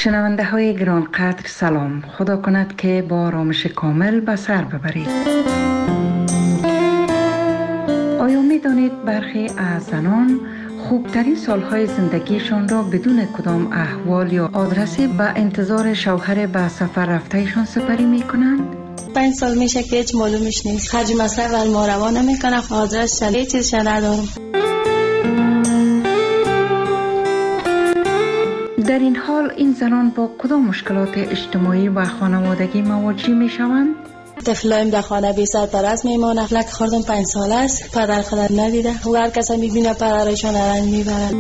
شنونده های گرانقدر سلام. خدا کند که با آرامش کامل به سر ببرید. آیا می دانید برخی از زنان خوبترین سالهای زندگیشان را بدون کدام احوال یا آدرسی به انتظار شوهر به سفر رفتهشان سپری می کنند؟ 5 سال میشه که هیچ معلومش نیست. خرج مصرف و ما روا نمیکنه. آدرس هیچ چیزش ندارم. در این حال این زنان با کدام مشکلات اجتماعی و خانوادگی مواجه می شوند؟ طفلایم در خانه بی سرپرست میمانه. لک خوردم 5 سال است. پدر خودم ندیده. و هر کس میبینه پدرشان رنج میبرد.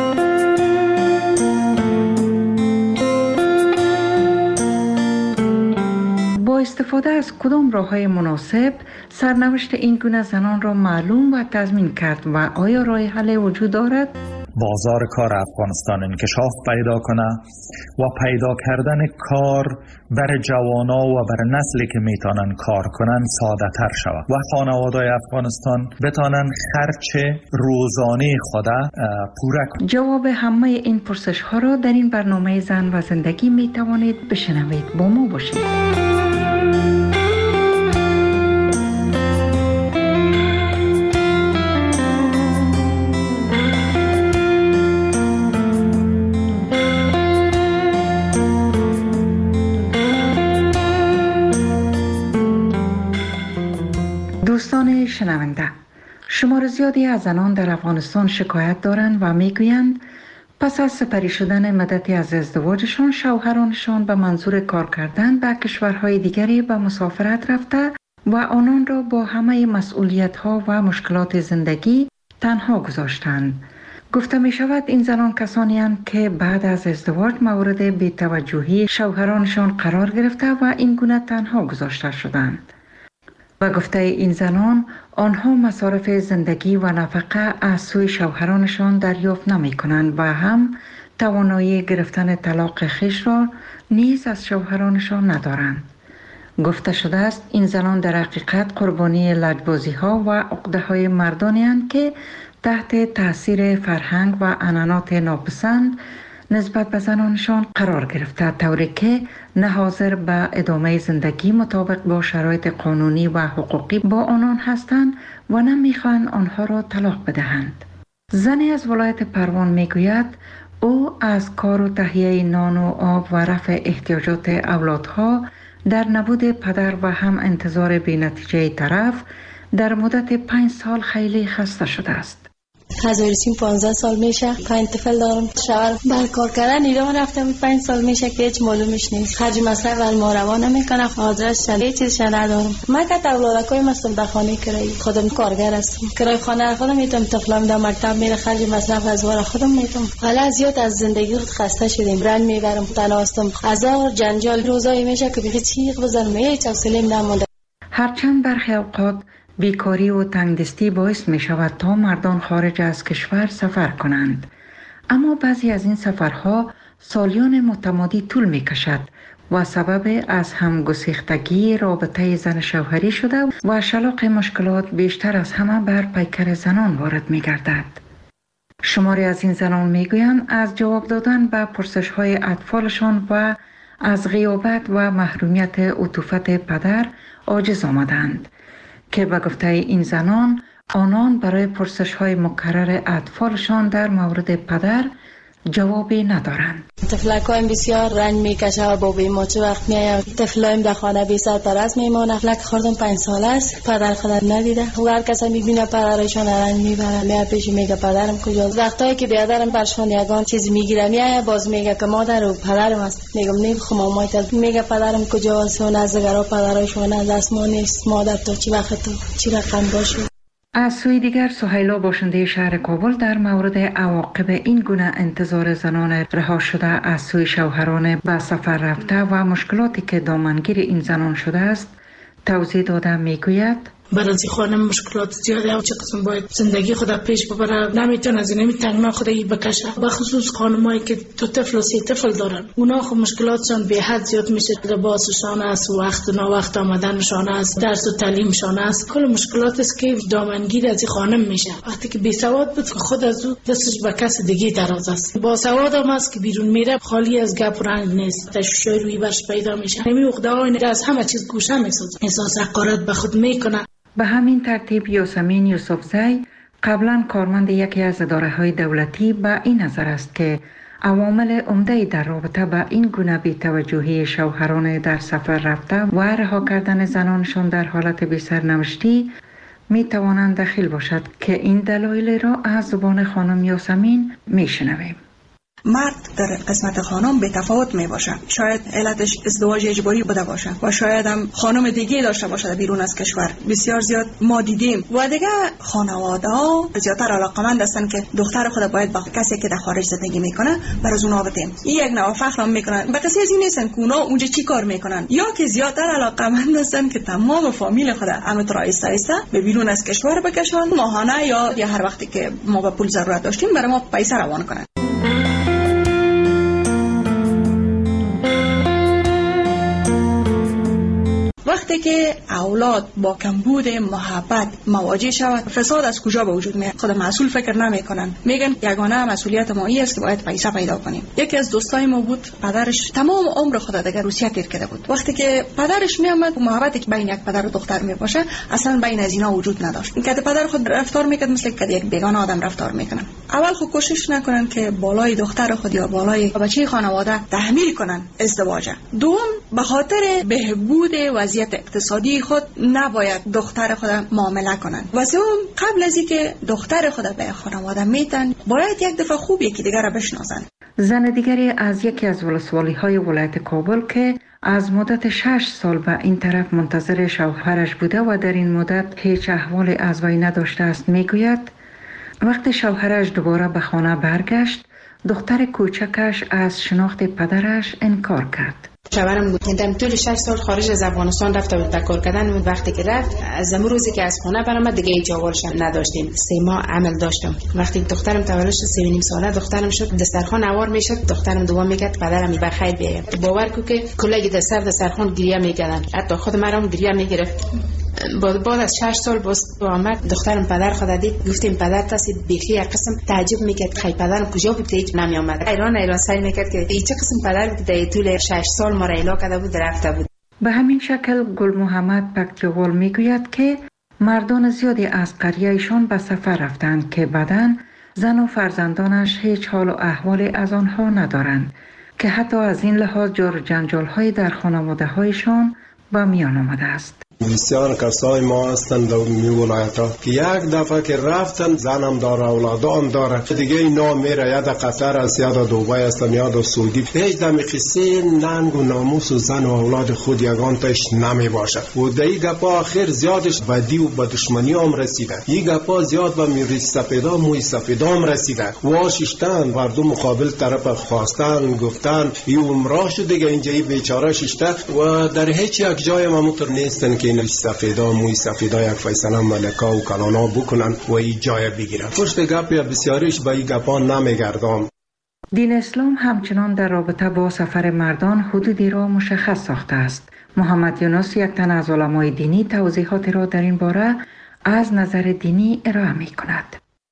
با استفاده از کدام راه‌های مناسب سرنوشت این گونه زنان را معلوم و تضمین کرد و آیا راه حل وجود دارد؟ بازار کار افغانستان انکشاف پیدا کنه و پیدا کردن کار بر جوانا و بر نسلی که میتونن کار کنن ساده تر شود و خانواده‌های افغانستان بتونن خرچ روزانه خود پوره کنند. جواب همه این پرسش ها را در این برنامه زن و زندگی میتوانید بشنوید. با ما باشید. دوستان شنونده، شمار زیادی از زنان در افغانستان شکایت دارند و میگویند پس از سپری شدن مدتی از ازدواجشان شوهرانشان به منظور کار کردن به کشورهای دیگری به مسافرت رفته و آنان را با همه مسئولیت‌ها و مشکلات زندگی تنها گذاشتند. گفته می شود این زنان کسانی هستند که بعد از ازدواج مورد بی‌توجهی شوهرانشان قرار گرفته و این گونه تنها گذاشته شدند. و گفته این زنان آنها مصارف زندگی و نفقه از سوی شوهرانشان دریافت نمی کنند و هم توانایی گرفتن طلاق خویش را نیز از شوهرانشان ندارند. گفته شده است این زنان در حقیقت قربانی لجبازی ها و عقده های مردانی هستند که تحت تاثیر فرهنگ و عنعنات ناپسند نسبت به زنانشان قرار گرفته، طوری که نه حاضر به ادامه زندگی مطابق با شرایط قانونی و حقوقی با آنان هستند و نه میخواهند آنها را طلاق بدهند. زنی از ولایت پروان میگوید او از کار و تهیه نان و آب و رفع احتیاجات اولادها در نبود پدر و هم انتظار بی‌نتیجه طرف در مدت 5 سال خیلی خسته شده است. از ورسیم 15 سال میشه. 5 طفل دارم. شوهر بر کار کردن ایران رفته بود. 5 سال میشه که هیچ معلومش نیست. خرج مصرف و ما روا نمیکنه. آدرس هیچ چیزش ندارم. من که اولادکایم هستم در خانه کرایی. خودم کارگر هستم. کرای خانه خودم میتونم. طفلم در مکتب میره. خرج مصرف از وار خودم میتونم. حالا زیاد از زندگی خسته شدیم. رنج میبرم. تنها هستم. هزار جنجال روزایی میشه که بخی چیغ بزنم. هیچ حوصله نمونده. هرچند برخی اوقات بیکاری و تنگدستی باعث می شود تا مردان خارج از کشور سفر کنند، اما بعضی از این سفرها سالیان متمادی طول می کشد و سبب از هم گسیختگی رابطه زن شوهری شده و شلاق مشکلات بیشتر از همه بر پیکر زنان وارد می گردد. شماری از این زنان می گویند از جواب دادن به پرسش های اطفالشان و از غیابت و محرومیت عطوفت پدر عاجز آمدند که به گفته این زنان آنان برای پرسش‌های مکرر اطفالشان در مورد پدر جوابی ندارند. طفلکایم بسیار رنج میکشه و بابی ما چه وقت میاد. طفلایم در خانه بی سرپرست میمانه. لک خوردم 5 سال است. پدر خودم ندیده. و هر کس میبینه پدرشان رنج میبره. میاد پیش میگه پدرم کجاست. وقتایی که بیادرم برشان یگان چیز میگیره میاد باز میگه که مادر و پدرم است. میگم نیم خمامای میگه پدرم کجاست. و نزدگرا پدرشان از اسمان نیست. مادر تو چی وقت تو چی رقم باشه. از سوی دیگر سهیلا باشنده شهر کابل در مورد عواقب این گونه انتظار زنان رها شده از سوی شوهران به سفر رفته و مشکلاتی که دامنگیر این زنان شده است توضیح داده میگوید برای خانم مشکلات زیاده و چه قسم باید زندگی خود پیش ببره، نمیتونه از این تنگنا خودی بکشه. بخصوص خانمایی که 2 طفل و 3 طفل دارن، اونا خب مشکلاتشان به حد زیاد میشه. لباسشان است، وقت و ناوقت آمدنشان است، درس و تعلیمشان است، کل مشکلات است که دامنگیر از خانم میشه. وقتی که بی سواد بود خود از او دستش به کس دیگه دراز است. با سواد هم است که بیرون میره خالی از گپ و رنگ نیست، تشویش روی برش پیدا میشه. همین عقده‌ها از همه چیز گوشه میسازه، احساس حقارت به خود میکنه. به همین ترتیب یاسمین یوسفزی قبلا کارمند یکی از اداره‌های دولتی به این نظر است که عوامل عمده در رابطه با این گونه بی‌توجهی شوهران در سفر رفته و رها کردن زنانشان در حالت بی‌سرنوشتی می توانند دخیل باشد که این دلایل را از زبان خانم یاسمین می شنویم. مرد در قسمت خانم به تفاوت می باشه. شاید علتش ازدواج اجباری بوده باشه و شاید هم خانم دیگه داشته باشه بیرون از کشور. بسیار زیاد ما دیدیم و دیگه خانواده ها زیادتر علاقمند هستن که دختر خود باید با کسی که در خارج زندگی میکنه برای اونها بدیم. این یک نوع فخر هم میکنن. به کسی از این نیستن که اونا اونجا چی کار میکنن، یا که زیادتر علاقمند هستن که تمام فامیل خود همینطور آیسته آیسته به بیرون از کشور بکشن، ماهانه یا هر وقتی که ما به پول ضرورت داشتیم برای ما پیسه روان کنن. وقتی که اولاد با کمبود محبت مواجه شود، فساد از کجا به وجود میاد؟ خود مسئول فکر نمیکنن، میگن یگانه مسئولیت ما این است که باید پیسه پیدا کنیم. یکی از دوستای ما بود، پدرش تمام عمر خود دیگه روسیه تیر کرده بود. وقتی که پدرش میامد، محبتی که بین یک پدر و دختر میباشه اصلا بین از اینا وجود نداشت. این که پدر خود رفتار میکرد مثل که یک بیگانه آدم رفتار میکنن. اول خود کوشش نکنن که بالای دختر خود یا بالای بچه خانواده تحمیل کنن ازدواج. دوم، به خاطر بهبود وضعیت اقتصادی خود نباید دختر خود معامله کنن. و سوم، قبل از اینکه دختر خود به خانواده میتن باید یک دفعه خوب یکی دیگر را بشناسن. زن دیگری از یکی از ولسوالی‌های ولایت کابل که از مدت 6 سال به این طرف منتظر شوهرش بوده و در این مدت هیچ احوالی از وی نداشته است میگوید وقتی شوهرش دوباره به خانه برگشت، دختر کوچکش از شناخت پدرش انکار کرد. شوهرم بود که طول 6 سال خارج از افغانستان رفته بود به کار کردن. بود وقتی که رفت، از اون روزی که از خونه برآمد دیگه هیچ جوالش نداشتیم. 3 ماه عمل داشتم. وقتی دخترم تولد شد 3.5 ساله، دخترم شد دسترخوان اوار میشد، دخترم دوام میکرد پدرم بخیر بیاید. باور کو که کلاگی دسترخوان گریه میکردن، حتی خود مرام گریه میگرفت. بعد از 6 سال باز آمد، دخترم پدر خود دید، گفتیم پدر تاسی بیخی یک قسم تعجب میکرد خی پدرم کجا بود که هیچ نمی آمد. ایران سعی میکرد که چه قسم پدر بود که طول 6 سال ما را ایلا کرده بود رفته بود. به همین شکل گل محمد پکتیوال میگوید که مردان زیادی از قریهشان به سفر رفتند که بعداً زن و فرزندانش هیچ حال و احوالی از آنها ندارند که حتی از این لحاظ جار و جنجال‌های در خانواده‌هایشان با میان آمده است. بسیار کسای ما هستند در می ولایت‌ها که یک دفعه که رفتن زنم داره اولادام داره دیگه اینا میره یا در قطر است یا در دوبای است یا در سعودی، هیچ دم قصه ننگ و ناموس و زن و اولاد خود یگان تاش نمی باشه و در این گپا آخر زیادش بدی و به دشمنی هم رسیده. این گپا زیاد به میری سفیدا موی سفیدا هم رسیده. واششتن مردم مقابل طرف خواستن گفتن این عمره شد دیگه اینجا بیچاره ششته و در هیچ یک جای ما مطر نیستن که این سفیدا موی سفیدا یک فیصله ملکا و کلانا بکنن و این جای بگیرن. پشت گپ یا بسیاریش به این گپا نمیگردم. دین اسلام همچنان در رابطه با سفر مردان حدودی را مشخص ساخته است. محمد یونس یک تن از علمای دینی توضیحات را در این باره از نظر دینی ارائه می کند.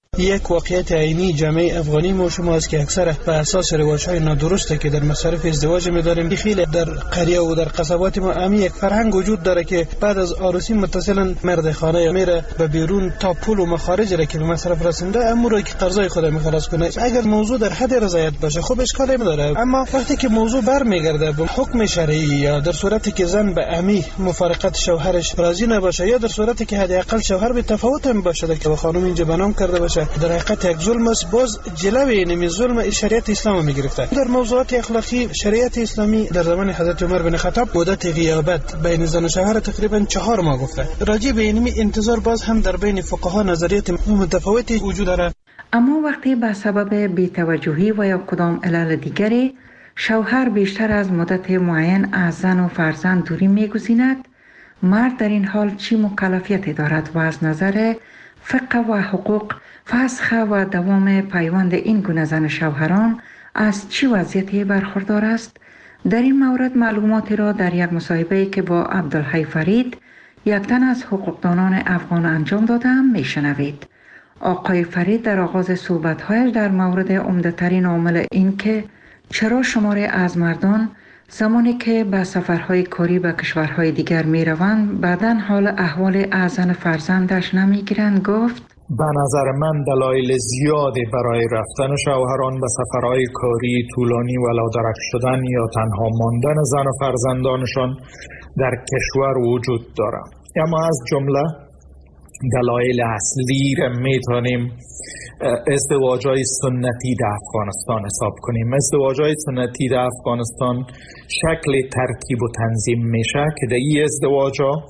یک واقعیت عینی جامعه افغانی ما شما است که اکثر بر اساس روایت‌های نادرسته که در مصارف ازدواج می‌داریم. خیلی در قریه و در قصبات ما امی یک فرهنگ وجود داره که بعد از عروسی متصلا مرد خانه میره به بیرون تا پول و مخارج را که به مصرف رسونده امور رو که قرضای خود می‌خلاص کنه. اگر موضوع در حد رضایت باشه خب اشکالی نداره، اما وقتی که موضوع برمیگرده به حکم شرعی یا در صورتی که زن به امی مفارقت شوهرش راضی نباشه یا در صورتی که حداقل شوهر به تفاوت هم باشه که به خانم اینجا بنام کرده باشه، در حقیقت یک ظلم است. باز جلوه این ظلم شریعت اسلام میگرفته. در موضوعات اخلاقی شریعت اسلامی در زمان حضرت عمر بن خطاب مدت غیابت بین زن و شوهر تقریبا 4 ماه گفته. راجع به این انتظار باز هم در بین فقها نظریات متفاوتی وجود داره. اما وقتی به سبب بی‌توجهی و یا کدام علل دیگری شوهر بیشتر از مدت معین از زن و فرزند دوری میگزیند، مرد در این حال چی مکلفیتی دارد و از نظر فقه و حقوق فسخ و دوام پیوند این گونه زن شوهران از چی وضعیتی برخوردار است؟ در این مورد معلوماتی را در یک مصاحبه‌ای که با عبدالحی فرید یک تن از حقوقدانان افغان انجام دادم میشنوید. آقای فرید در آغاز صحبت‌هایش در مورد عمده‌ترین عامل این که چرا شماری از مردان زمانی که به سفرهای کاری به کشورهای دیگر میروند بعداً حال احوال اذن فرزندش نمیگیرند گفت: به نظر من دلایل زیادی برای رفتن شوهران به سفرهای کاری طولانی و لادرک شدن یا تنها ماندن زن و فرزندانشان در کشور وجود دارد. اما از جمله دلایل اصلی را میتونیم ازدواج‌های سنتی در افغانستان حساب کنیم. ازدواج‌های سنتی در افغانستان شکل ترتیب و تنظیم میشه که در این ازدواج‌ها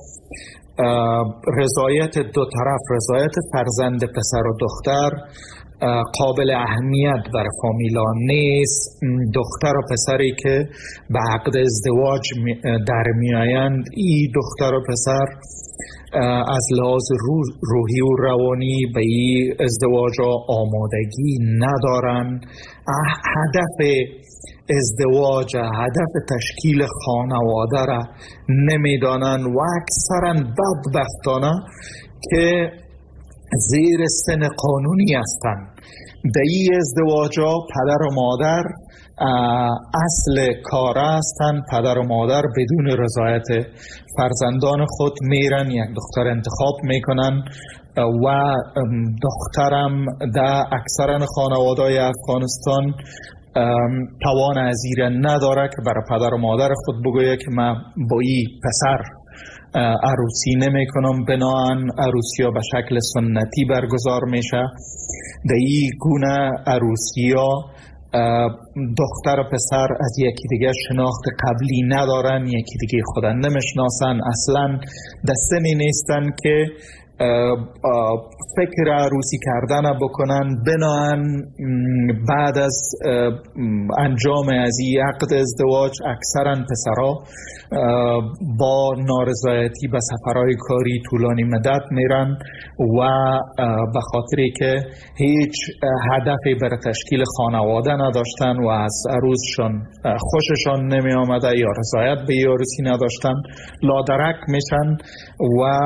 رضایت دو طرف، رضایت فرزند پسر و دختر قابل اهمیت برای فامیلا نیست. دختر و پسری که به عقد ازدواج در میآیند، این دختر و پسر از لحاظ روحی و روانی به این ازدواج آمادگی ندارن. هدف ازدواج، هدف تشکیل خانواده را نمیدانن و اکثرا بدبختانه که زیر سن قانونی هستند. در این ازدواج پدر و مادر اصل کار هستند. پدر و مادر بدون رضایت فرزندان خود میرن یک دختر انتخاب میکنن و دخترم در اکثر خانواده‌های افغانستان توان از این نداره که برای پدر و مادر خود بگویه که من با این پسر عروسی نمی کنم. بناهن عروسی ها به شکل سنتی برگزار میشه. در این گونه عروسی ها دختر و پسر از یکی دیگه شناخت قبلی ندارن، یکی دیگه خودن نمیشناسن، اصلا در سنی نیستن که فکر عروسی کردن بکنن. بناهن بعد از انجام از این عقد ازدواج اکثرا پسرها با نارضایتی به سفرهای کاری طولانی مدت میرن و به خاطری که هیچ هدفی برای تشکیل خانواده نداشتن و از عروسشان خوششان نمی آمده یا رضایت به عروسی نداشتن، لادرک میشن و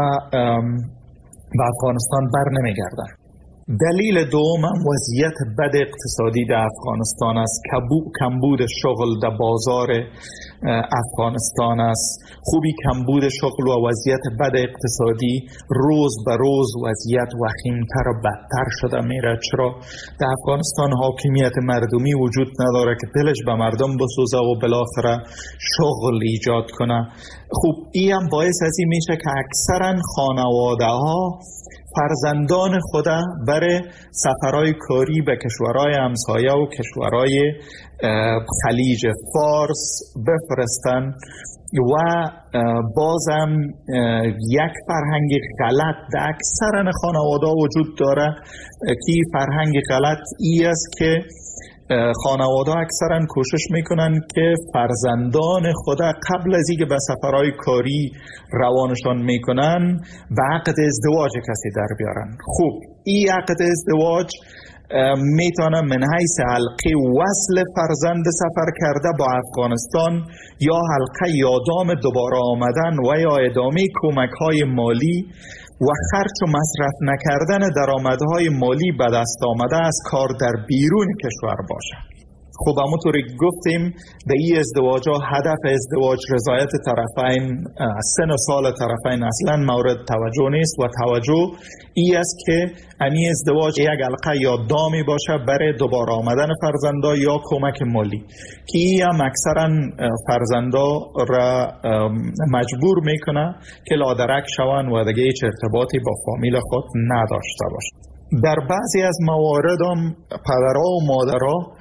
به افغانستان بر نمیگردن. دلیل دوم وضعیت بد اقتصادی در افغانستان است. کمبود شغل در بازار افغانستان است. خوبی کمبود شغل و وضعیت بد اقتصادی روز به روز وضعیت وخیمتر و بدتر شده میره. چرا؟ در افغانستان حاکمیت مردمی وجود نداره که دلش به مردم بسوزه و بالاخره شغل ایجاد کنه. خوب این هم باعث از این میشه که اکثرا خانواده ها فرزندان خود برای سفرهای کاری به کشورهای همسایه و کشورهای خلیج فارس بفرستن و بازم یک فرهنگ غلط در اکثر خانواده وجود داره که فرهنگ غلط ای است که خانواده اکثرا کوشش میکنن که فرزندان خود قبل از اینکه به سفرهای کاری روانشان میکنن به عقد ازدواج کسی در بیارن. خوب این عقد ازدواج میتونه من حیث حلقه وصل فرزند سفر کرده با افغانستان یا حلقه یادام دوباره آمدن و یا ادامه کمک های مالی و خرچ و مصرف نکردن درآمدهای مالی به دست آمده از کار در بیرون کشور باشه. خب همونطوری گفتیم به این ازدواج ها هدف ازدواج رضایت طرفین، سن و سال طرفین اصلا مورد توجه نیست و توجه ای است که این ازدواج یک حلقه یا دامی باشه برای دوباره آمدن فرزندا یا کمک مالی که این هم اکثرا فرزندا را مجبور میکنه که لادرک شوند و دیگه هیچ ارتباطی با فامیل خود نداشته باشه. در بعضی از موارد هم پدرها و مادرها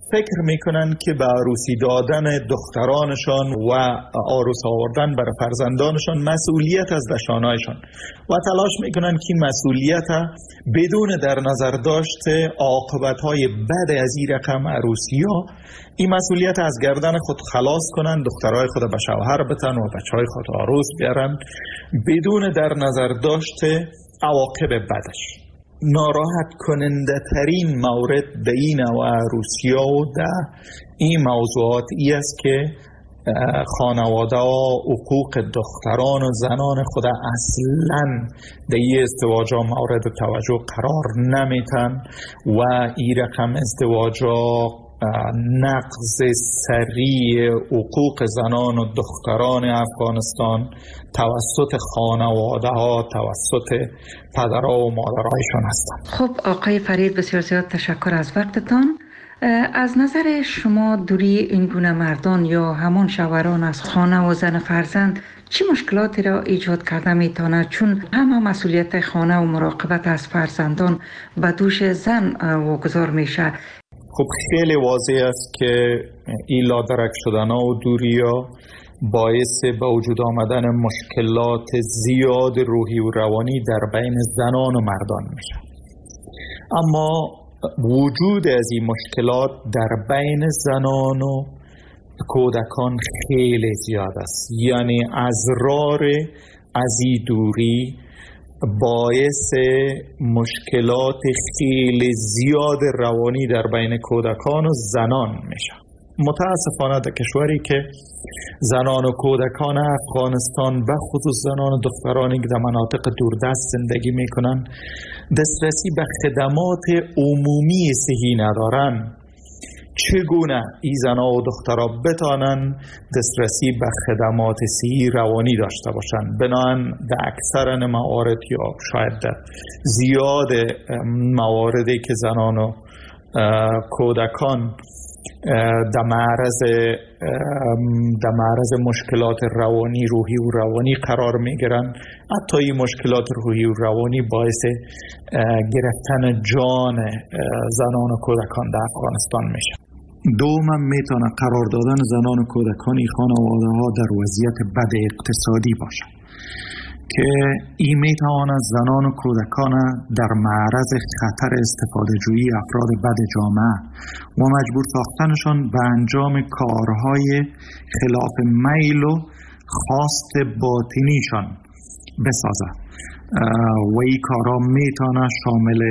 فکر میکنن که به عروسی دادن دخترانشان و عروس آوردن برای فرزندانشان مسئولیت از دشانایشان و تلاش میکنن که مسئولیت بدون در نظر داشته عاقبت‌های بد از این رقم عروسی ها این مسئولیت از گردن خود خلاص کنن، دخترای خود به شوهر بتن و بچهای خود عروس بیارن بدون در نظر داشته عواقب بدش. ناراحت کننده ترین مورد در این نوع عروسی ها و در این موضوعات ای است که خانواده ها حقوق دختران و زنان خود اصلا در این ازدواج ها مورد توجه قرار نمیتن و این رقم ازدواج ها نقض سریع حقوق زنان و دختران افغانستان توسط خانواده ها، توسط پدرها و مادرهایشان هستند. خب آقای فرید، بسیار زیاد تشکر از وقتتان. از نظر شما دوری این گونه مردان یا همون شوهران از خانه و زن فرزند چه مشکلاتی را ایجاد کرده میتواند؟ چون همه مسئولیت خانه و مراقبت از فرزندان به دوش زن واگذار میشه. خب خیلی واضح است که این لادرک شدن و دوری ها باعث به وجود آمدن مشکلات زیاد روحی و روانی در بین زنان و مردان میشه. اما وجود از این مشکلات در بین زنان و کودکان خیلی زیاد است. یعنی ازرار از این دوری باعث مشکلات خیلی زیاد روانی در بین کودکان و زنان میشه. متاسفانه در کشوری که زنان و کودکان افغانستان و خصوص زنان و دخترانی که در مناطق دوردست زندگی میکنن دسترسی به خدمات عمومی صحی ندارن، چگونه این زنان و دخترها بتانن دسترسی به خدمات صحی روانی داشته باشند؟ بنابراین در اکثر موارد یا شاید در زیاد مواردی که زنان و کودکان در معرض مشکلات روانی، روحی و روانی قرار میگیرن، حتی این مشکلات روحی و روانی باعث گرفتن جان زنان و کودکان در افغانستان میشه. دوما میتونه قرار دادن زنان و کودکان این خانواده ها در وضعیت بد اقتصادی باشه که این میتواند زنان و کودکان در معرض خطر استفاده جویی افراد بد جامعه و مجبور ساختنشان به انجام کارهای خلاف میل و خواست باطنیشان بسازه و این کارها میتونه شامل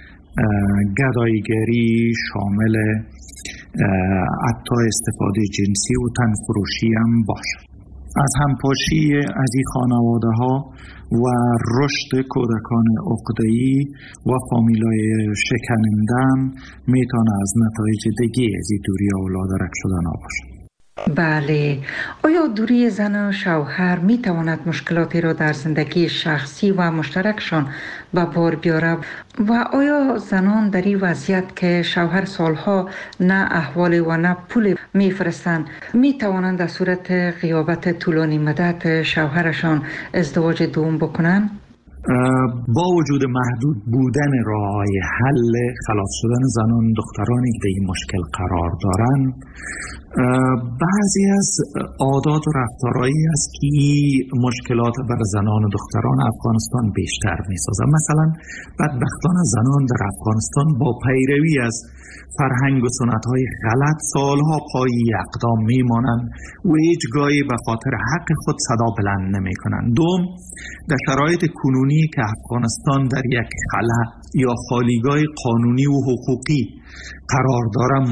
گداییگری، شامل حتی استفاده جنسی و تنفروشی هم باشه. از همپاشی از این خانواده ها و رشد کودکان عقده‌ای و فامیلای شکننده میتونه از نتایج دیگه از این دوری و لادرک شدن ها باشه. بله، آیا دوری زن و شوهر می تواند مشکلاتی را در زندگی شخصی و مشترکشان به بار بیاره و آیا زنان در این وضعیت که شوهر سالها نه احوال و نه پول میفرستند می توانند در صورت غیابت طولانی مدت شوهرشان ازدواج دوم بکنند؟ با وجود محدود بودن راه‌های حل خلاص شدن زنان و دخترانی که به این مشکل قرار دارند، بعضی از عادات و رفتارهایی است که مشکلات بر زنان و دختران افغانستان بیشتر می‌سازد. مثلا بدبختانه زنان در افغانستان با پیروی از فرهنگ و سنت‌های غلط سالها پای اقدام میمانند و هیچ گاهی به خاطر حق خود صدا بلند نمی‌کنند. دوم، در شرایط کنونی که افغانستان در یک خلا یا خالیگاه قانونی و حقوقی قرار دارد،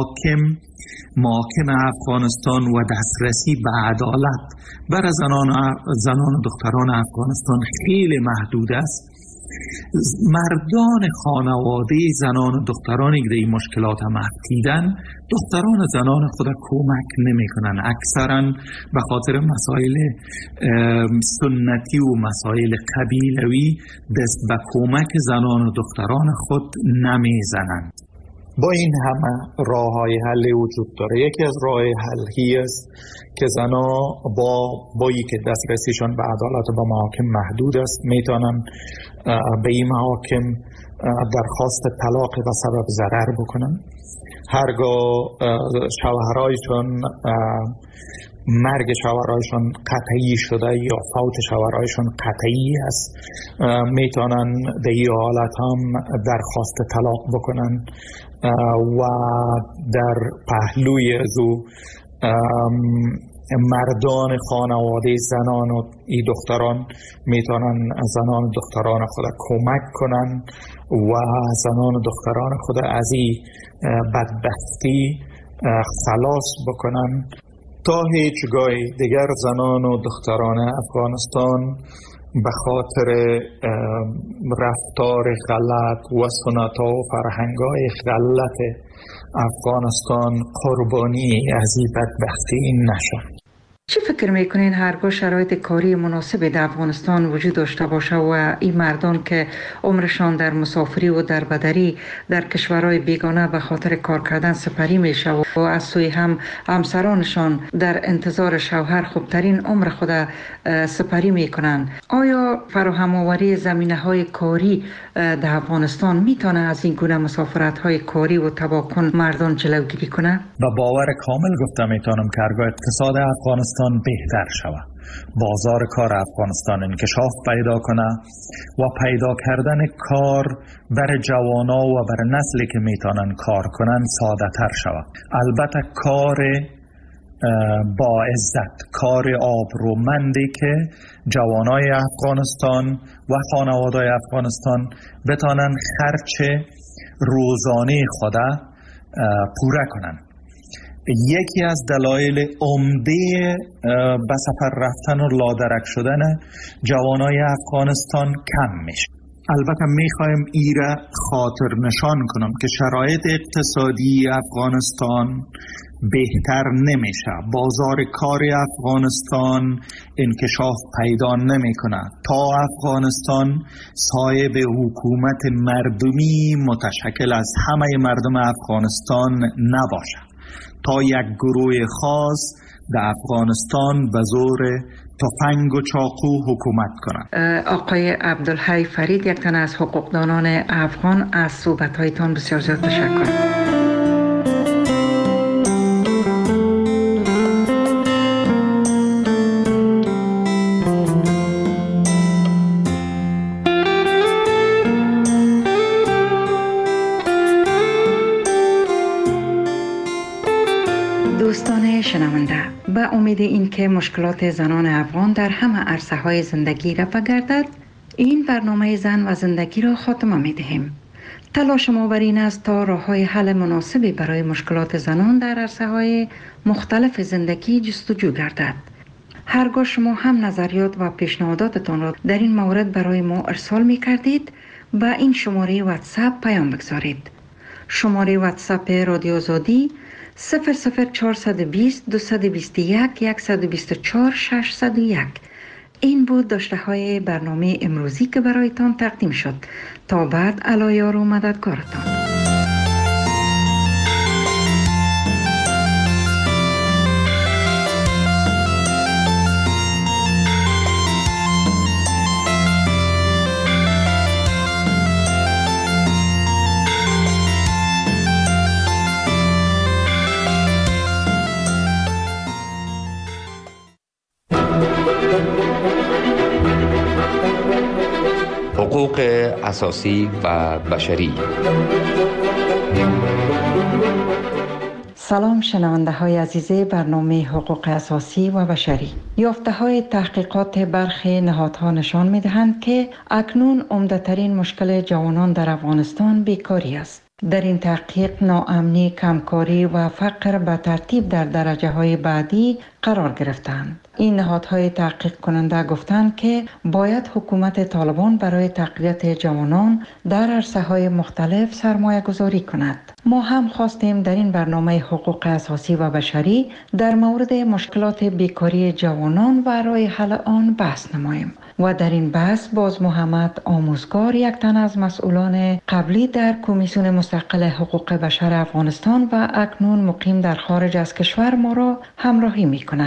محاکم افغانستان و دسترسی به عدالت برای زنان و دختران افغانستان خیلی محدود است. مردان خانواده زنان و دخترانی که این مشکلات هم افتیدن، دختران و زنان خود کمک نمی کنن. اکثرا به خاطر مسائل سنتی و مسائل قبیلوی دست به کمک زنان و دختران خود نمی زنند. با این همه راه‌های حل وجود داره. یکی از راه‌های حلی است که زنان با که دسترسیشان به عدالت و به محاکم محدود است، میتونن به این محاکم درخواست طلاق و سبب ضرر بکنن. هرگاه شوهرایشون مرگ شوهرایشون قطعی شده یا فوت شوهرایشون قطعی است، میتونن در این حالت هم درخواست طلاق بکنن و در پهلوی از او مردان خانواده زنان و ای دختران میتونن زنان و دختران خود کمک کنن و زنان و دختران خود از این بدبختی خلاص بکنن تا هیچگاه دیگر زنان و دختران افغانستان به خاطر رفتار غلط و سنت‌ها و فرهنگ‌های غلط افغانستان قربانی از این بدبختی نشن. چی فکر میکنین هرگاه شرایط کاری مناسب در افغانستان وجود داشته باشه و این مردان که عمرشان در مسافری و در بدری در کشورهای بیگانه به خاطر کار کردن سپری میشه و از سوی هم همسرانشان در انتظار شوهر خوبترین عمر خود سپری میکنن، آیا فراهم آوری زمینه‌های کاری در افغانستان میتونه از این گونه مسافرت های کاری و تباکن مردان جلوگیری کنه؟ با باور کامل گفته میتونم که هرگاه اقتصاد افغانستان بهتر شود، بازار کار افغانستان انکشاف پیدا کنه و پیدا کردن کار برای جوانا و برای نسلی که میتونن کار کنن ساده تر شود. البته کار با عزت، کار آبرومندی که جوانای افغانستان و خانواده‌های افغانستان بتانن خرچ روزانه خود پوره کنن. یکی از دلایل عمده به سفر رفتن و لادرک شدن جوانای افغانستان کم میشه. البته میخوایم ایره خاطر نشان کنم که شرایط اقتصادی افغانستان بهتر نمیشه. بازار کار افغانستان انکشاف پیدا نمیکنه تا افغانستان صاحب حکومت مردمی متشکل از همه مردم افغانستان نباشه، تا یک گروه خاص در افغانستان به زور تفنگ و چاقو حکومت کنند. آقای عبدالحی فرید، یک تن از حقوقدانان افغان، از صحبت‌هایتان بسیار زیاد تشکر. دوستان شنونده، به امید اینکه مشکلات زنان افغان در همه عرصه‌های زندگی رفع گردد، این برنامه زن و زندگی را خاتمه می‌دهیم. تلاش ما بر این است تا راه‌های حل مناسبی برای مشکلات زنان در عرصه‌های مختلف زندگی جستجو گردد. هرگاه شما هم نظریات و پیشنهاداتتان را در این مورد برای ما ارسال می‌کردید، به این شماره واتساپ پیام بگذارید. شماره واتساپ رادیو آزادی 00420 221 124 601. این بود داشته های برنامه امروزی که برایتان تقدیم شد. تا بعد، علایار و مددگارتان. حقوق اساسی و بشری. سلام شنونده های عزیز برنامه حقوق اساسی و بشری. یافته های تحقیقات برخی نهادها نشان می دهند که اکنون عمده‌ترین مشکل جوانان در افغانستان بیکاری است. در این تحقیق ناامنی، کمکاری و فقر به ترتیب در درجه های بعدی قرار گرفتند. این نهادهای تحقیق کننده گفتند که باید حکومت طالبان برای تقویت جوانان در عرصه‌های مختلف سرمایه گذاری کند. ما هم خواستیم در این برنامه حقوق اساسی و بشری در مورد مشکلات بیکاری جوانان و راه حل آن بحث نماییم. و در این بحث باز محمد آموزگار، یک تن از مسئولان قبلی در کمیسیون مستقل حقوق بشر افغانستان و اکنون مقیم در خارج از کشور، ما را همراهی می کند.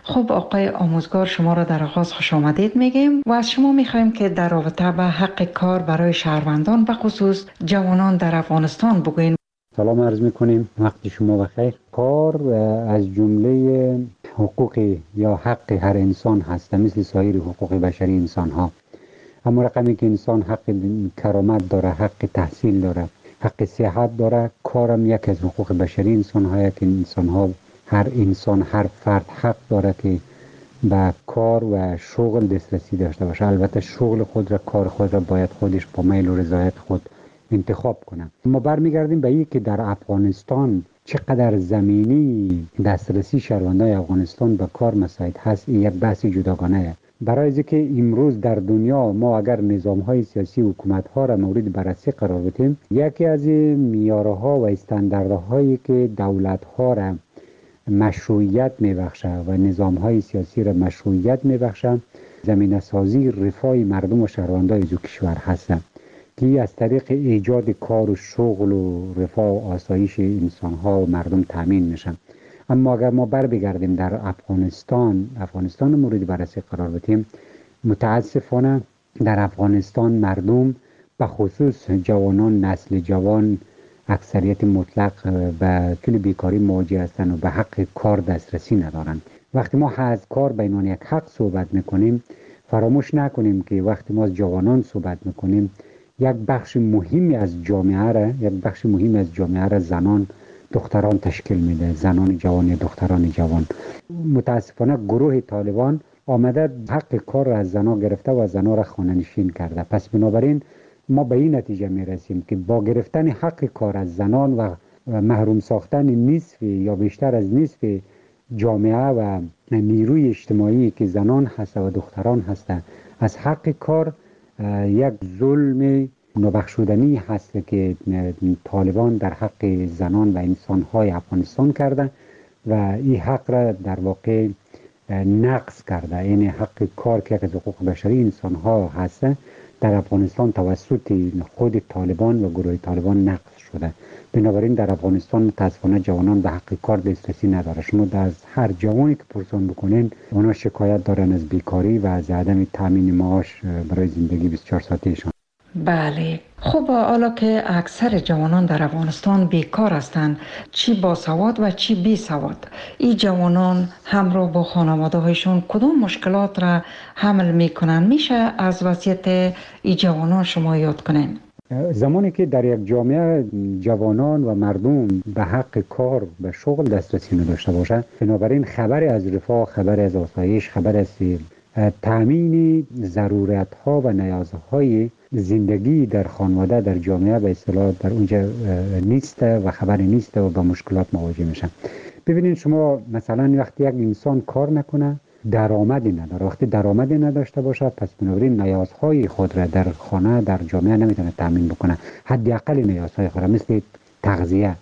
خب آقای آموزگار، شما را در آغاز خوش آمدید میگیم و از شما میخوایم که در رابطه به حق کار برای شهروندان به خصوص جوانان در افغانستان بگوین. سلام عرض میکنیم، وقت شما بخیر. کار از جمله حقوق یا حق هر انسان هست، مثل سایر حقوق بشری انسان ها. اما رقمی که انسان حق کرامت داره، حق تحصیل داره، حق صحت داره، کارم یک از حقوق بشری انسان ها، که انسان ها، هر فرد حق داره که به کار و شغل دسترسی داشته باشه. البته شغل خود را، کار خود را باید خودش با میل و رضایت خود انتخاب کنه. ما برمیگردیم به این که در افغانستان چقدر زمینی دسترسی شهروندان افغانستان به کار مساعد هست، این یک بحث جداگانه است. برای اینکه امروز در دنیا ما اگر نظام‌های سیاسی و حکومت‌ها را مورد بررسی قرار بدیم، یکی از معیارها و استانداردهایی که دولت‌ها را مشروعیت می‌بخشه و نظام‌های سیاسی را مشروعیت می‌بخشه، زمینه‌سازی رفاه مردم و شهروندان دو کشور هست که از طریق ایجاد کار و شغل و رفاه و آسایش انسان‌ها و مردم تامین میشن. اما اگر ما بگردیم در افغانستان مورد بررسی قرار بدیم، متاسفانه در افغانستان مردم به خصوص جوانان، نسل جوان، اکثریت مطلق به طول بیکاری مواجه هستند و به حق کار دسترسی ندارند. وقتی ما از کار به عنوان یک حق صحبت میکنیم، فراموش نکنیم که وقتی ما از جوانان صحبت میکنیم، یک بخش مهمی از جامعه را زنان، دختران تشکیل میده، زنان جوان، دختران جوان. متاسفانه گروه طالبان آمده حق کار را از زنان گرفته و زنان را خانه نشین کرده. پس بنابراین ما به این نتیجه میرسیم که با گرفتن حق کار از زنان و محروم ساختن نصف یا بیشتر از نصف جامعه و نیروی اجتماعی که زنان هست و دختران هستند از حق کار، یک ظلم نابخشودنی هست که طالبان در حق زنان و انسان‌های افغانستان کرده و این حق را در واقع نقض کرده. این حق کار که از حقوق بشری انسان‌ها هست در افغانستان توسط خود طالبان و گروه طالبان نقض شده. بنابراین در افغانستان متاسفانه جوانان به حق کار دسترسی نداره. شما از هر جوانی که پرسان بکنین، اونا شکایت دارن از بیکاری و از عدم تامین معاش برای زندگی 24 ساعتهشان. بله. خب حالا که اکثر جوانان در افغانستان بیکار هستند، چی با سواد و چی بی سواد، این جوانان همراه با خانواده هایشون کدام مشکلات را حمل میکنن؟ میشه از وضعیت این جوانان شما یاد کنین؟ زمانی که در یک جامعه جوانان و مردم به حق کار و شغل دسترسی نداشته باشه، بنابراین خبر از رفاه، خبر از آسایش، خبر از تامین ضرورت‌ها و نیازهای زندگی در خانواده، در جامعه به اصطلاح در اونجا نیست و خبری نیست و با مشکلات مواجه میشن. ببینید شما مثلا وقتی یک انسان کار نکنه، درآمدی نداره. وقتی درآمدی نداشته باشه، پس بنابراین نیازهای خود را در خانه، در جامعه نمیتونه تامین بکنه. حداقل نیازهای خود را مثل تغذیه،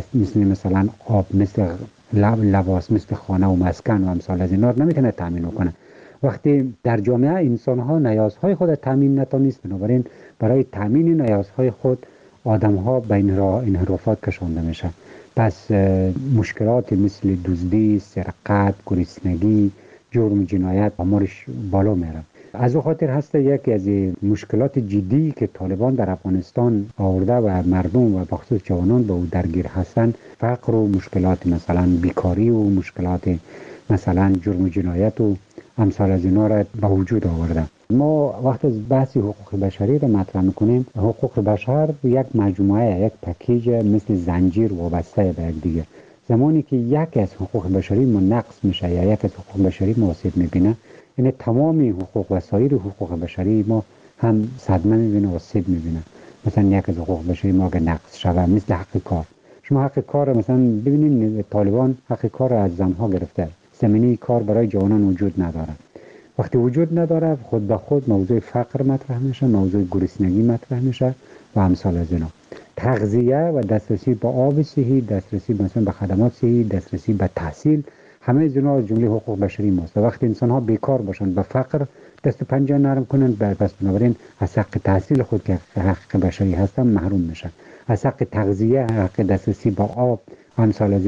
مثلا آب، مثل لباس، مثل خانه و مسکن و امثال از اینا نمیتونه تامین بکنه. وقتی در جامعه انسان ها نیازهای خود تامین نتونست، بنابراین برای تامین نیازهای خود آدم ها به انحرافات کشانده میشه. پس مشکلات مثل دزدی، سرقت، گرسنگی، جرم، جنایت آمارش بالا میره. از او خاطر هست یکی از مشکلات جدی که طالبان در افغانستان آورده و مردم و بخصوص جوانان به او درگیر هستند، فقر و مشکلات مثلا بیکاری و مشکلات مثلا جرم و جنایت و امثال از اینا را به وجود آورده. ما وقت از بحث حقوق بشری را مطرح میکنیم، حقوق بشر یک مجموعه، یک پکیج مثل زنجیر وابسته به یک دیگه. زمانی که یک از حقوق بشری ما نقض میشه یا یک از حقوق بشری ما آسیب میبینه، یعنی تمام حقوق و سایر حقوق بشری ما هم صدمه میبینه و آسیب میبینه. مثلا یک از حقوق بشری ما اگه نقض شوه، مثل حق کار. شما حق کار مثلا ببینید طالبان حق کار را از زنها گرفته. زمینه کار برای جوانان وجود نداره. وقتی وجود نداره، خود به خود موضوع فقر مطرح میشه، موضوع گرسنگی مطرح میشه و امثال از اینا. تغذیه و دسترسی به آب صحی، دسترسی مثلا به خدمات صحی، دسترسی به تحصیل، همه از اینا جمله حقوق بشری ماست. وقتی انسان ها بیکار باشن، به فقر دست و پنجه نرم کنن، پس بنابراین از حق تحصیل خود که حق بشری هستن محروم میشن. از حق تغذیه، حق دسترسی به آب، امثال از اینا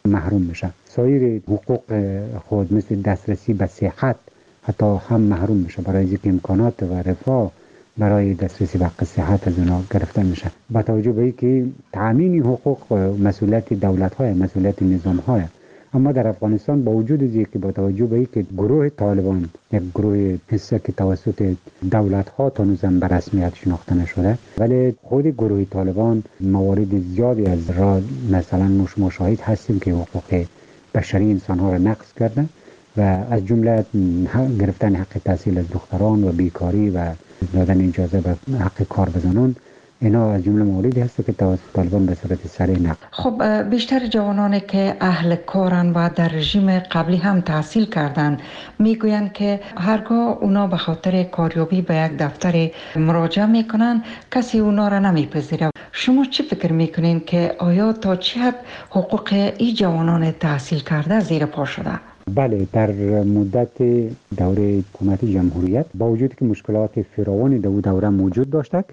محروم میشه. سایر حقوق خود مثل دسترسی به صحت حتی هم محروم میشه، برای اینکه امکانات و رفاه برای دسترسی به صحت از اونا گرفته میشه. با توجه به اینکه تامین حقوق مسئولیت دولت‌های، مسئولیت نظام‌های، اما در افغانستان با وجود از اینکه با توجه به اینکه گروه طالبان یک گروه هسته که توسط دولت‌ها تا هنوزم به رسمیت شناخته نشده، ولی خود گروه طالبان موارد زیادی از را مثلا ما شاهد هستیم که حقوق بشری انسان‌ها را نقض کرده و از جمله گرفتن حق تحصیل از دختران و بیکاری و دادن اجازه به حق کار به زنان، اینا از جمله مواردی هست که توسط طالبان به صورت سریع نقض. خب بیشتر جوانانی که اهل کارن و در رژیم قبلی هم تحصیل کردن میگویند که هرگاه اونا به خاطر کاریابی به یک دفتر مراجعه میکنن کسی اونا را نمیپذیره. شما چی فکر میکنین که آیا تا چه حد حقوق این جوانان تحصیل کرده زیر پا شده؟ بله، در مدت دوره حکومت جمهوریت با وجود که مشکلات فراوانی در دوره موجود داشت،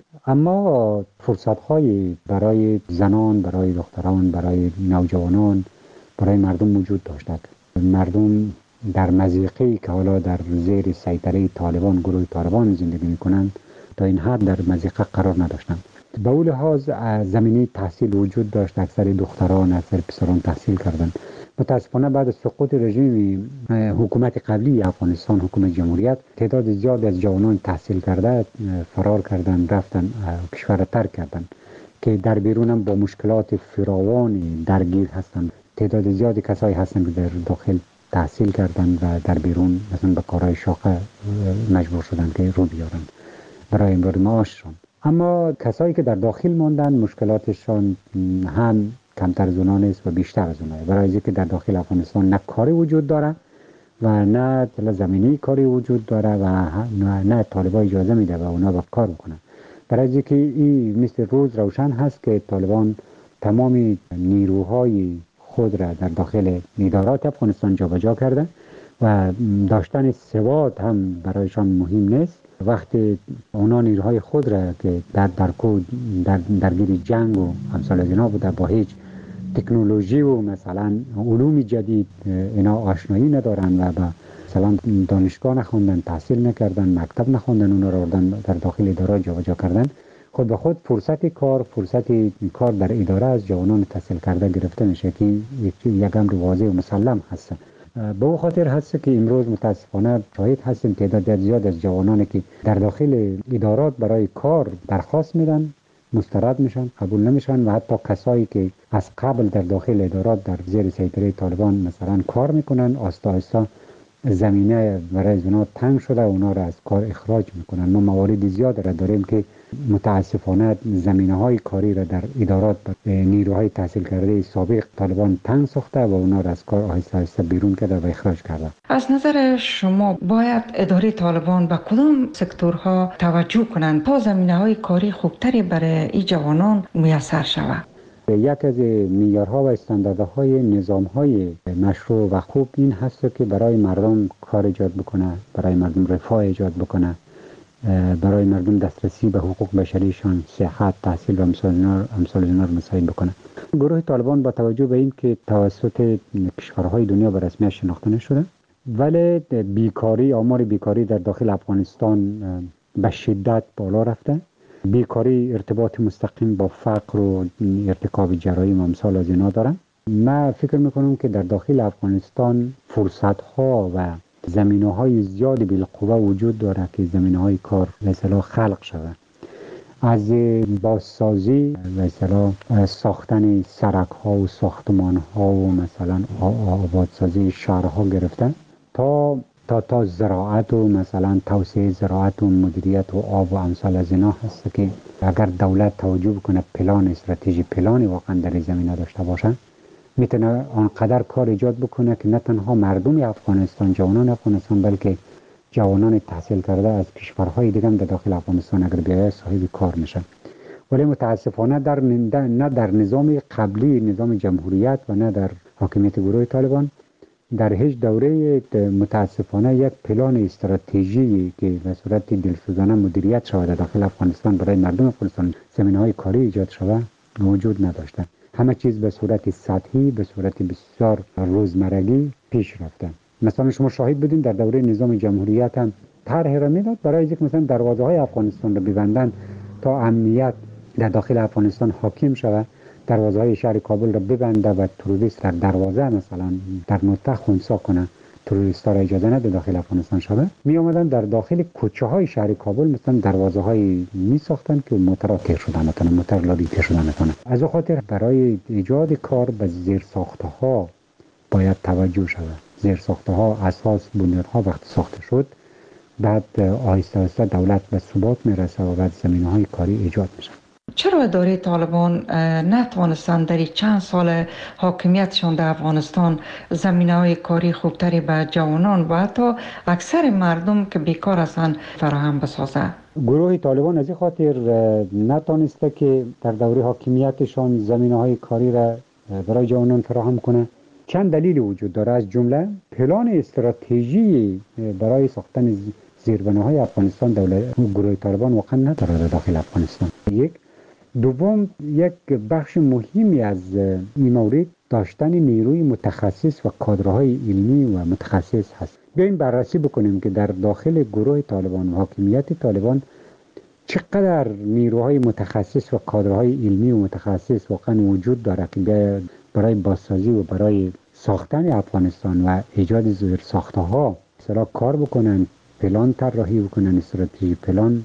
اما فرصت‌های برای زنان، برای دختران، برای نوجوانان، برای مردم وجود داشت. مردم در مضیقه‌ای که حالا در زیر سیطره طالبان، گروه طالبان زندگی می‌کنند، تا این حد در مضیقه قرار نداشتند. به اون لحاظ زمینه تحصیل وجود داشت، اکثر دختران، اکثر پسران تحصیل کردند. متاسفانه بعد از سقوط رژیم حکومت قبلی افغانستان، حکومت جمهوریت، تعداد زیادی از جوانان تحصیل کرده فرار کردن، رفتن کشور ترک کردن که در بیرون هم با مشکلات فراوانی درگیر هستند. تعداد زیادی کسایی هستند که در داخل تحصیل کردن و در بیرون مثلا به کارهای شاقه مجبور شدن که رو بیارن برای امرار معاششان. اما کسایی که در داخل ماندن مشکلاتشان هم کمتر از اونا نیست و بیشتر از اونا، برای اینکه در داخل افغانستان نه کاری وجود داره و نه زمینی کاری وجود داره و نه طالبان اجازه میده و اونا با کار بکنن. برای اینکه این مثل روز روشن هست که طالبان تمام نیروهای خود را در داخل ادارات افغانستان جابجا کرده و داشتن سواد هم برایشان مهم نیست. وقتی اونا نیروهای خود را که درگیر جنگ و امثال از اینا بوده، با هیچ تکنولوژی و مثلا علوم جدید اینا آشنایی ندارن و مثلا دانشگاه نخوندن، تحصیل نکردن، مکتب نخوندن، اونا را در داخل اداره جابجا کردن، خود به خود فرصت کار در اداره از جوانان تحصیل کرده گرفته میشه که یک امر واضح و مسلم هست. به او خاطر هست که امروز متاسفانه شاهد هستیم تعداد زیاد از جوانانی که در داخل ادارات برای کار درخواست میدن، مسترد میشن، قبول نمیشن و حتی کسایی که از قبل در داخل ادارات در زیر سیطره طالبان مثلا کار میکنن، آستا آستا زمینه برای اونا تنگ شده، اونا را از کار اخراج میکنن. ما موارد زیاد را داریم که متاسفانه زمینه‌های کاری را در ادارات نیروهای تحصیل کرده سابق طالبان تنگ ساخته و اونا را از کار آهسته آهسته بیرون کرده و اخراج کرده. از نظر شما باید اداره طالبان به کدام سکتورها توجه کنند تا زمینه‌های کاری خوبتری برای این جوانان میسر شود؟ یک از معیارها و استانداردهای نظام‌های مشروع و خوب این هست که برای مردم کار ایجاد بکنه، برای مردم رفاه ایجاد بکنه، برای مردم دسترسی به حقوق بشریشان، صحت، تحصیل و امثال اینا رو مساعد بکنه. گروه طالبان با توجه به این که توسط کشورهای دنیا به رسمیت شناخته نشده، ولی آمار بیکاری در داخل افغانستان به شدت بالا رفته. بیکاری ارتباط مستقیم با فقر و ارتکاب جرایم و امثال از اینا دارن. من فکر میکنم که در داخل افغانستان فرصت‌ها و زمینه‌های زیادی بالقوه وجود داره که زمینه‌های کار مثلا خلق شده، از بازسازی مثلا ساختن سرک‌ها و ساختمان‌ها و مثلا آبادسازی شهرها گرفته تا زراعت و مثلا توسعه زراعت و مدیریت و آب و امثال از اینا هست که اگر دولت توجه بکنه، پلان استراتژی پلانی واقعا در این زمینه داشته باشه، میتونه آنقدر کار ایجاد بکنه که نه تنها مردم افغانستان، جوانان افغانستان، بلکه جوانان تحصیل کرده از کشورهای دیگه هم در داخل افغانستان اگر بیاید صاحب کار میشن. ولی متاسفانه نه در نظام قبلی، نظام جمهوریت و نه در حاکمیت گروه طالبان در هیچ دوره متاسفانه یک پلان استراتژی که به صورت دلسوزانه مدیریت شود داخل افغانستان برای مردم افغانستان زمینه‌های کاری ایجاد شود وجود نداشته. همه چیز به صورت سطحی، به صورت بسیار روزمرگی پیش رفته. مثلا شما شاهد بودین در دوره نظام جمهوریت هم طرح را میداد برای اینکه مثلا دروازه های افغانستان رو ببندن تا امنیت در داخل افغانستان حاکم شود، دروازه های شهر کابل را ببنده و تروریست در دروازه مثلا در نقطه خنثی کنه، تروریست را اجازه نده داخل افغانستان شود. می آمدن در داخل کوچه های شهر کابل مثلا دروازه های می ساختن که موتر تیر شده مثلا موتر لابی تیر شده مثلا. از اون خاطر برای ایجاد کار به زیر ساخته ها باید توجه شود. زیر ساخته ها، اساس، بنیادها وقت ساخته شد، بعد آهسته آهسته دولت به ثبات میرسه و بعد زمینه‌های کاری ایجاد میشه. چرا اداره طالبان نتوانستند در چند سال حاکمیتشان در افغانستان زمینه‌های کاری خوبتری به جوانان و حتی اکثر مردم که بیکار هستند فراهم بسازه؟ گروه طالبان از این خاطر نتوانسته که در دوره حاکمیتشان زمینه‌های کاری را برای جوانان فراهم کنه. چند دلیل وجود داره، از جمله پلان استراتژی برای ساختن زیربناهای افغانستان گروه طالبان واقعا نداره در داخل افغانستان. یک دوم، یک بخش مهمی از این مورد داشتن نیروی متخصص و کادرهای علمی و متخصص هست. بیاین بررسی بکنیم که در داخل گروه طالبان و حاکمیت طالبان چقدر نیروهای متخصص و کادرهای علمی و متخصص واقعا وجود داره که برای بازسازی و برای ساختن افغانستان و ایجاد زیر ساخته ها مثلا کار بکنن، پلان طراحی بکنن، استراتژی پلان،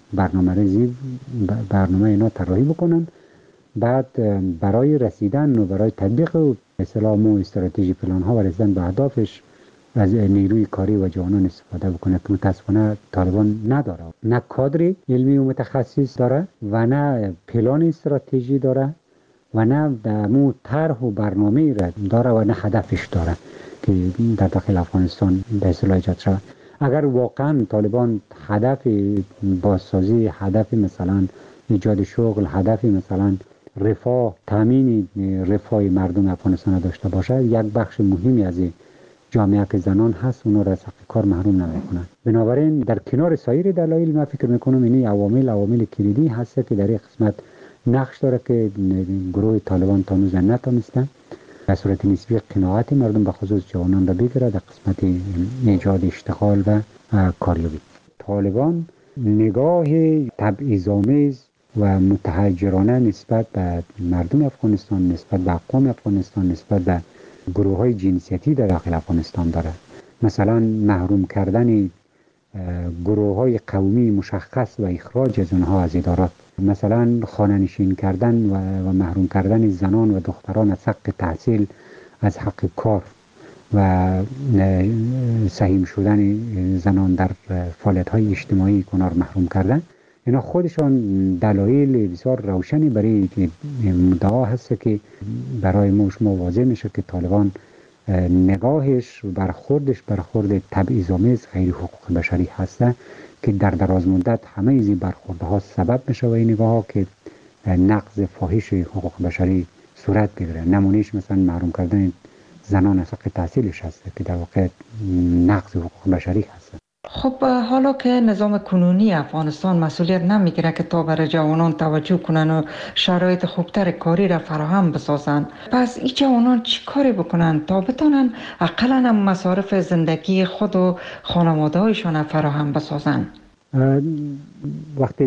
برنامه اینا طراحی بکنن، بعد برای رسیدن و برای تطبیق اسلام و استراتژی پلان ها و رسیدن به اهدافش از نیروی کاری و جوانان استفاده بکنه که متاسفانه طالبان نداره. نه کادر علمی و متخصص داره و نه پلان استراتژی داره و نه مو طرح و برنامه را داره و نه هدفش داره که در داخل افغانستان به اصطلاح ایجاد شود. اگر واقعا طالبان هدف بازسازی، هدف مثلا ایجاد شغل، هدف مثلا رفاه، تامین رفاه مردم افغانستان داشته باشه، یک بخش مهمی از جامعه که زنان هست اونا را از حق کار محروم نمیکنن. بنابراین در کنار سایر دلایل من فکر میکنم این عوامل کلیدی هست که در این قسمت نقش داره که گروه طالبان تا هنوز نتونسته به صورت نسبی قناعت مردم به خصوص جوانان را بگیره در قسمت ایجاد اشتغال و کاریابی. طالبان نگاه تبعیض‌آمیز و متحجرانه نسبت به مردم افغانستان، نسبت به اقوام افغانستان، نسبت به گروه های جنسیتی در داخل افغانستان داره. مثلا محروم کردن گروه های قومی مشخص و اخراج از اونها از ادارات، مثلا خانه نشین کردن و محروم کردن زنان و دختران از حق تحصیل، از حق کار و سهیم شدن زنان در فعالیت های اجتماعی کنار محروم کردن. اینا خودشان دلایل بسیار روشنی برای مدعا هست که برای ما شما واضح میشه که طالبان نگاهش برخورد تبعیض‌آمیز غیر حقوق بشری هسته که در دراز مدت همه این برخوردها سبب میشه و این نگاه ها که نقض فاحش حقوق بشری صورت بگیره. نمونهش مثلا محروم کردن زنان از حق تحصیلش هسته که در واقع نقض حقوق بشری هسته. خب حالا که نظام کنونی افغانستان مسئولیت نمیگیره که تا برای جوانان توجه کنن و شرایط خوبتر کاری را فراهم بسازن، پس این جوانان چی کاری بکنن تا بتونن اقلا هم مصارف زندگی خود و خانواده هایشان فراهم بسازن؟ وقتی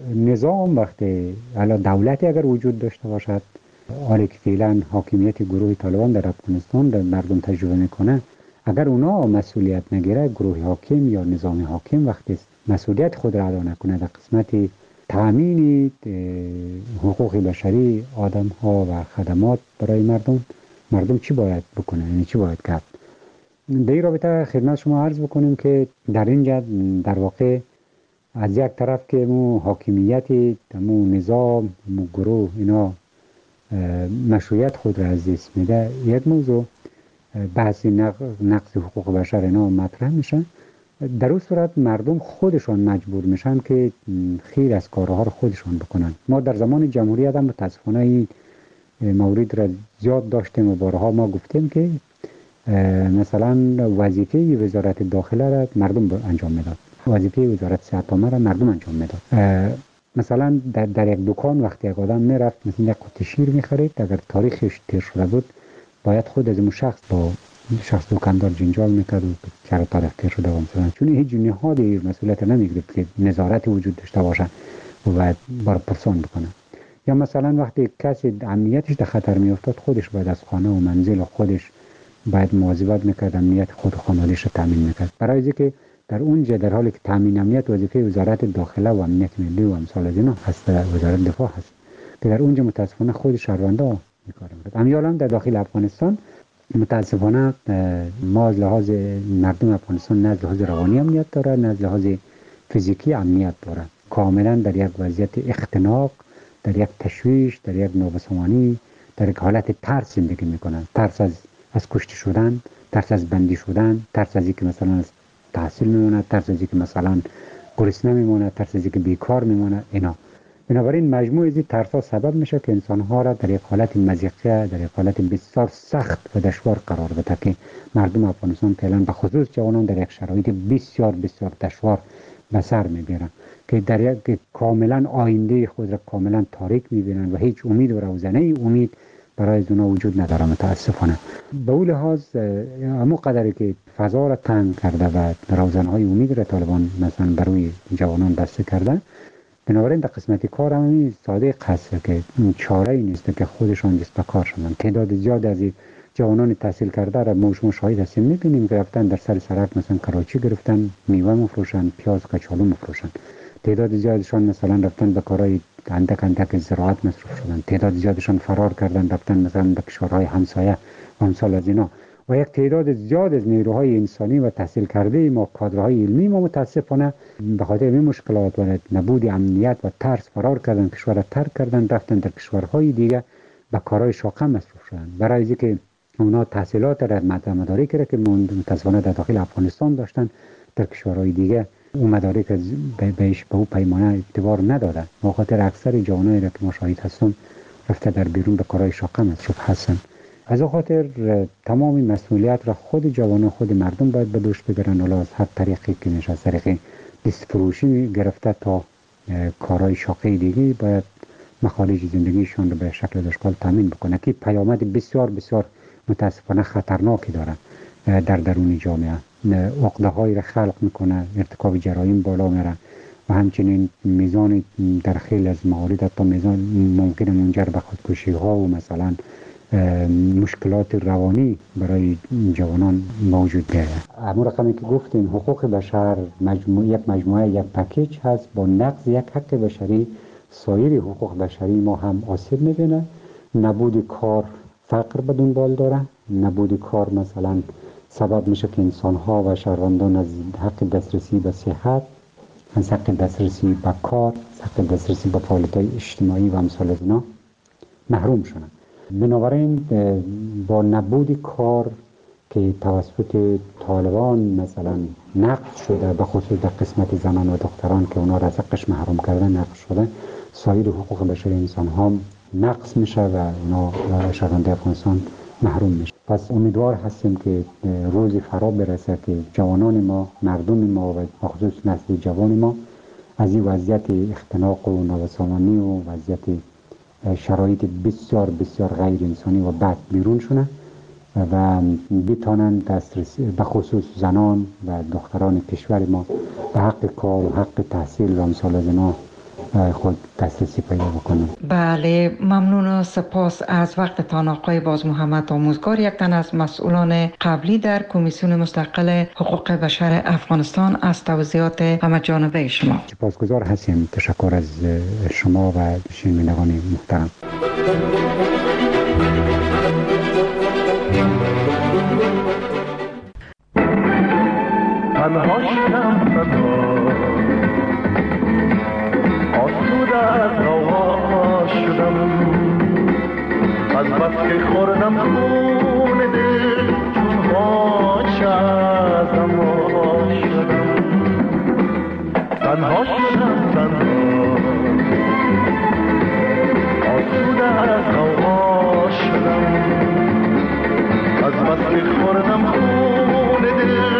دولتی اگر وجود داشته باشد، حالی که فعلا حاکمیت گروه طالبان در افغانستان در مردم تجربه میکنه، اگر اونا مسئولیت نگیره، گروه حاکم یا نظام حاکم وقتی مسئولیت خود را ادا نکنه در قسمت تامین حقوق بشری آدم ها و خدمات برای مردم چی باید بکنه، یعنی چی باید کرد؟ در این رابطه خدمت شما عرض بکنیم که در اینجا در واقع از یک طرف که مو حاکمیت مو نظام مو گروه اینا مشروعیت خود را از دست میده، یک موضوع بحث نقض حقوق بشر اینا مطرح میشن. در اون صورت مردم خودشان مجبور میشن که خیر از کارها رو خودشان بکنن. ما در زمان جمهوریت هم متاسفانه این مورد را زیاد داشتیم و بارها ما گفتیم که مثلا وظیفه وزارت داخله را مردم انجام میداد، وظیفه وزارت صحت عامه را مردم انجام میداد. مثلا در یک دکان وقتی یک آدم میرفت مثلا یک قطعه شیر میخرید، اگر تاریخش تیر شده بود باید خود از اون شخص با شخص دکاندار جنجال میکرد و چرا تاریخ تیر شده و مثلا، چون هیچ نهادی مسئولیت نمیگرفت که نظارت وجود داشته باشه و باید بار پرسان بکنه. یا مثلا وقتی کسی امنیتش در خطر میافتاد خودش باید از خانه و منزل و خودش باید مواظبت میکرد، امنیت خود و خانواده‌اش رو تامین میکرد. برای اینکه در اونجا در حالی که تامین امنیت وظیفه وزارت داخله و امنیت ملی و امثال از اینا هست، وزارت دفاع هست، که در اونجا متاسفانه خود شهروندا میکارن. اما در داخل افغانستان متاسفانه ما از لحاظ مردم افغانستان نه از لحاظ روانی امنیت داره نه از لحاظ فیزیکی امنیت داره. کاملا در یک وضعیت اختناق، در یک تشویش، در یک نابسامانی، در یک حالت ترس زندگی میکنن. ترس از کشته شدن، ترس از بندی شدن، ترس از اینکه مثلا از تحصیل میمونه، ترس از اینکه مثلا گرسنه میمونه، ترس از اینکه بیکار میمونه. اینا بنابراین مجموع از این ترس‌ها سبب میشه که انسان‌ها را در یک حالت مضیقه، در یک حالت بسیار سخت و دشوار قرار بده که مردم افغانستان فعلا به خصوص جوانان در یک شرایط بسیار بسیار دشوار به سر میبرن که در یک کاملا آینده خود را کاملا تاریک میبینن و هیچ امید و روزنه امید برای از اونا وجود نداره متاسفانه. به اون لحاظ همون قدری که فضا را تنگ کرده و روزنهای امید را طالبان مثلا بروی جوانان بسته کرده، بنابراین در قسمت کار هم ساده هست که چاره ای نیست که خودشان دست به کار شدن. تعداد زیاد از جوانان تحصیل کرده را ما شاهد هستیم، میبینیم که رفتن در سرک مثلا کراچی گرفتن، میوه مفروشن، پیاز کچالو مفروشن. تعداد زیادشان مثلا رفتن به کارهای اندک زراعت مصروف شدن. تعداد زیادشان فرار کردن رفتن مثلا به کشورهای همسایه و امثال از اینا. و یک تعداد زیاد از نیروهای انسانی و تحصیل کرده ما، کادرهای علمی ما متاسفانه به خاطر این مشکلات و نبود امنیت و ترس فرار کردن، کشور را ترک کردن، رفتن در کشورهای دیگه به کارهای شاقه مصروف شدن. برای اینکه اونا تحصیلات را مدارکی را که متاسفانه در داخل افغانستان داشتن در کشورهای دیگه اون مدارک بهش به اون پیمانه اعتبار نداده. به خاطر اکثر جوانایی را که ما شاهد هستیم رفته در بیرون به کارهای شاقه مصروف هستن. از اون خاطر تمام مسئولیت را خود جوانان، خود مردم باید به دوش بگیرن، ولی از هر طریقی که میشه، از طریق دست فروشی گرفته تا کارهای شاقه دیگه باید مخارج زندگیشون رو به شکل و اشکال تامین بکنه که پیامد بسیار بسیار متاسفانه خطرناکی داره در درون جامعه. عقده‌هایی را خلق میکنه، ارتکاب جرایم بالا میره و همچنین میزان در خیلی از موارد تا میزان ممکن منجر به خودکشی ها و مثلا مشکلات روانی برای جوانان موجود میاد. اما رقمی که گفتیم حقوق بشر یک مجموعه یک پکیج هست. با نقض یک حق بشری سایر حقوق بشری ما هم آسیب میبینه. نبود کار فقر به دنبال داره. نبود کار مثلا سبب میشه که انسان‌ها و شهروندان از حق دسترسی به صحت، از حق دسترسی به کار، از حق دسترسی به فعالیت‌های اجتماعی و امثال از اینا محروم شدن. بنابراین با نبود کار که توسط طالبان مثلا نقض شده، به خصوص در قسمت زنان و دختران که اونا را از حقش محروم کردن نقض شده، سایر حقوق بشری انسان‌ها نقض میشه و اونا شهروندان افغانستان محروم میشه. پس امیدوار هستیم که روزی فرا برسه که جوانان ما، مردم ما و بخصوص نسل جوان ما از این وضعیت اختناق و نابسامانی و وضعیت شرایط بسیار بسیار غیر انسانی و بد بیرون شونه و بتانن دسترسی به خصوص زنان و دختران کشور ما به حق کار و حق تحصیل و امثال از اینا خود دسترسی پیدا بکنم. بله، ممنون و سپاس از وقتتان آقای باز محمد آموزگار، یک تن از مسئولان قبلی در کمیسیون مستقل حقوق بشر افغانستان، از توضیحات همه جانبه شما. سپاسگزار هستیم. تشکر از شما و شنوندگان محترم. تنها آسوده از هوا شدم، از بس که خوردم خون دل چون غاچه از هوا شدم. تنها شدم، تنها آسوده از هوا شدم، از بس که خوردم خون دل